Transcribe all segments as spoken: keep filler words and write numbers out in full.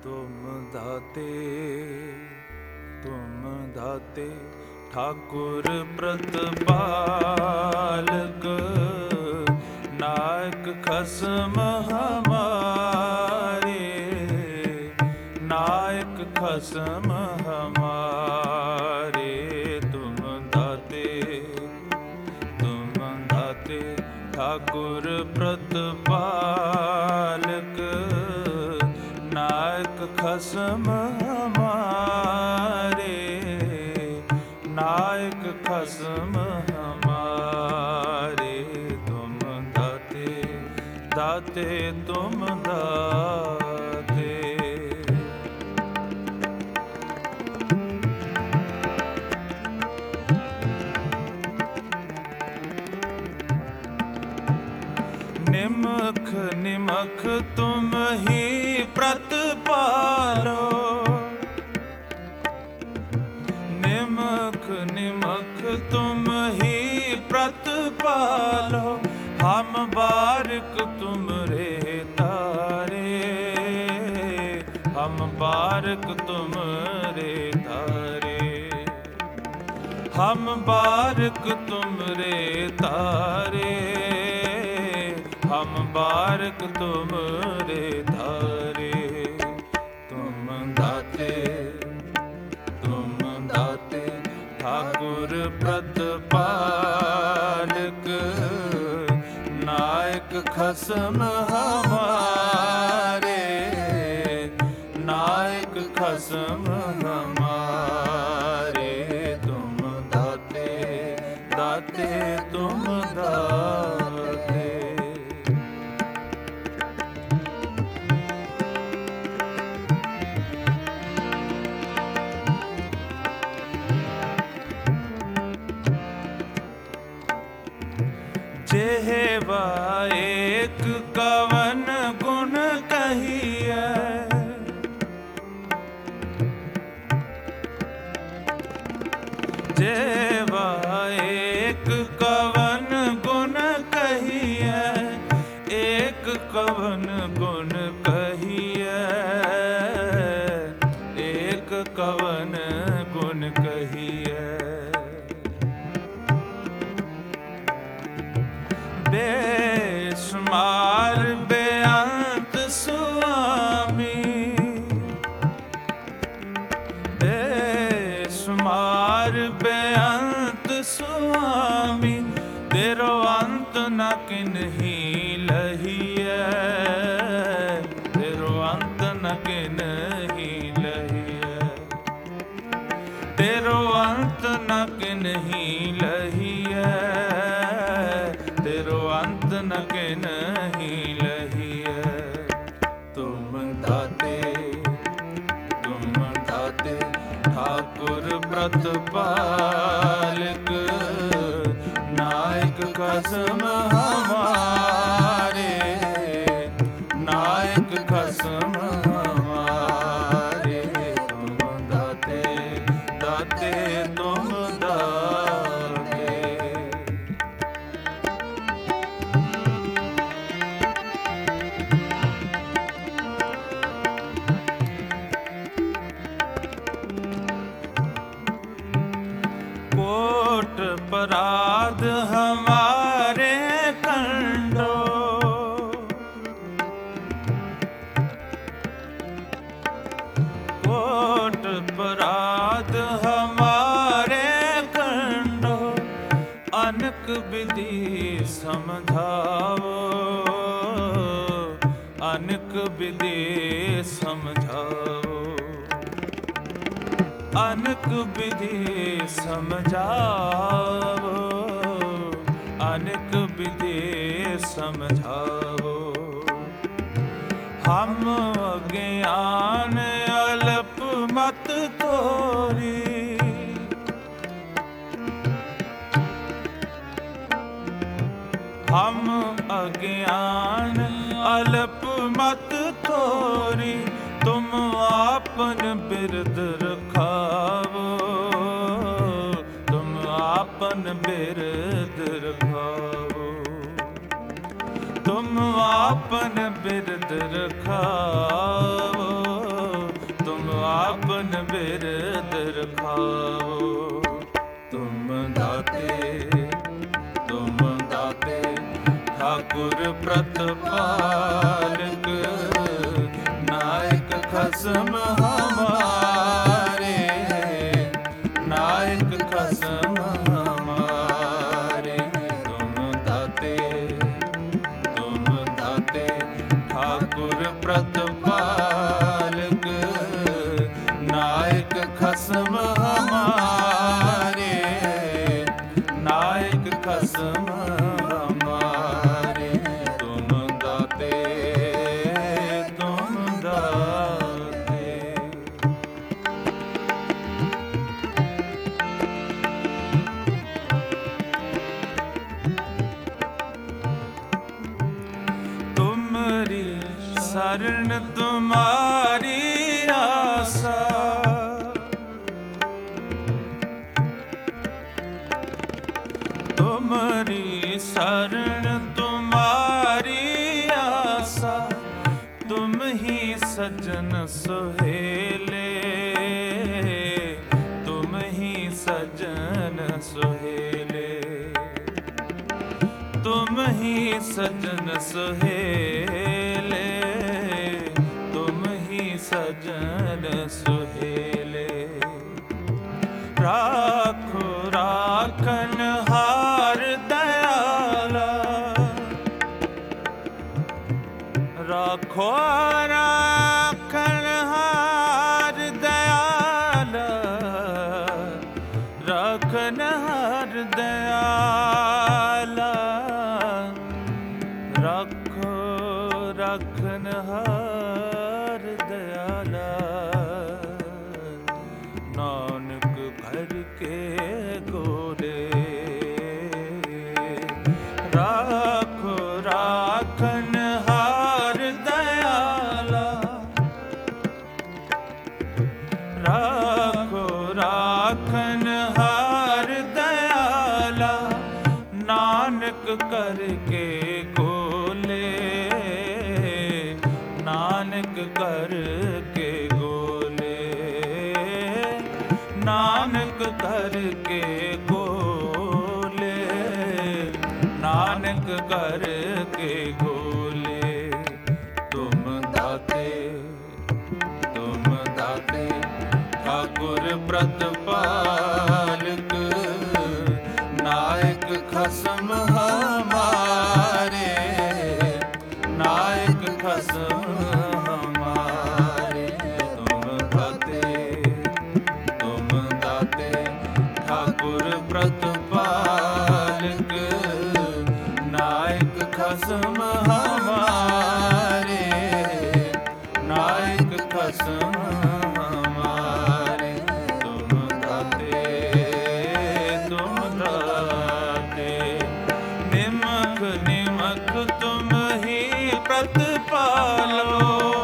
तुम दाते तुम दाते ठाकुर प्रतिपालक नायक खसम हमारे नायक खसम हमारे तुम दाते तुम दाते ठाकुर प्रतिपालक नायक खसम हमारे नायक खसम हमारे तुम दाते दाते तुम दाते। निमख निमख तुम ही प्रतिपालो निमख निमख तुम ही प्रतिपालो हम बारिक तुम रे तारे हम बारिक तुम रे तारे हम बारिक तुम रे तारे हम बारिक तुम रे तारे तुम दाते तुम दाते ठाकुर प्रतिपालक नायक खसम हमारे नायक खसम हमारे तुम दाते दाते तुम दाते। जेहवा एक कवन गुण कहिए जेहवा एक कवन गुण कहिए एक कवन गुण कहिए एक कवन गुण कहिए बेशुमार बेअंत स्वामी बेशुमार बेअंत स्वामी तेरो अंत न किन्ही लहिए तेरो अंत न किन्ही लहिए तेरो अंत न किन्ही लहिए तेरो अंत न किन्ही लहिए तुम दाते तुम दाते ठाकुर प्रतिपालक नायक खसम हमारे नायक खसम हमारे तुम दाते दाते तुम दाते। कोट पराध हमारे कंडो कोट पराध हमारे कंडो अनक विधि समझाओ अनक विधि समझाओ अनक विधि समझाओ अनक विधि समझाओ हम अज्ञान अल्प मत तोरी हम अज्ञान अल्प मत तोरी तुम आपन बिरद रखावो तुम आपन बिरद रखावो तुम आपन बिरद रखावो खाओ। तुम दाते तुम दाते ठाकुर प्रतिपालक, नायक खसम हमारे, नायक खसम हमारे। तुम दाते तुम दाते ठाकुर प्रतिपालक, नायक खसम हमारे, नायक खसम हमारे। तुम दाते तुम दाते। तुम्हारी शरण तुम्हारी आशा, तुम्हारी शरण तुम्हारी आशा। तुम ही सजन सुहेले, तुम ही सजन सुहेले, तुम ही सजन सुहेले, तुम ही सजन सुहेले। राखो राखन हार दयाला, राखो राखन हार दयाला, राखन हार दयाला। राखो राखन हार दयाला, नानक घर के गोरे। राखो राखन हार दयाला, राखो राखन हार दयाला। नानक करके गोले, नानक करके गोले, नानक करके गोले, नानक करके गोले। तुम दाते तुम दाते ठाकुर प्रतिपालक, नायक खसम हमारे, नायक खसम हमारे। तुम दाते तुम दाते ठाकुर प्रतिपालक, नायक खसम हमारे, नायक खसम हमारे। तुम दाते तुम दाते निमक निमक तुम ही प्रतिपालो,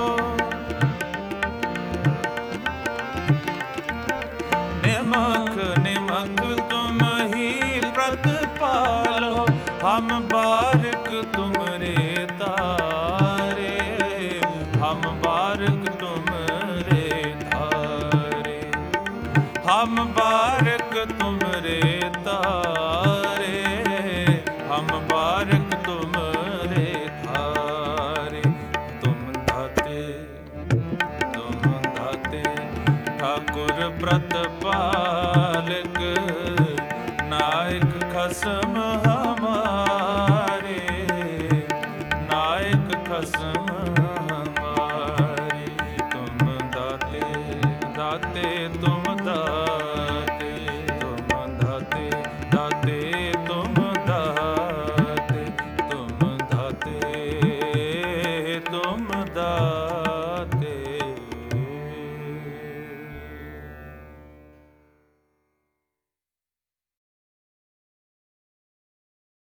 निमक निमक तुम ही प्रतिपालो। हम बारक तुमरे तारे, हम बारक तुमरे तारे, हम बारक तुमरे तारे, हम बारक तुमरे तारे। तुम दाते तुम दाते ठाकुर प्रतिपालक, नायक खसम हमारे, नायक खसम हमारे। तुम दाते दाते तुम दाते, तुम दाते दाते तुम दाते, तुम दाते तुम दाते।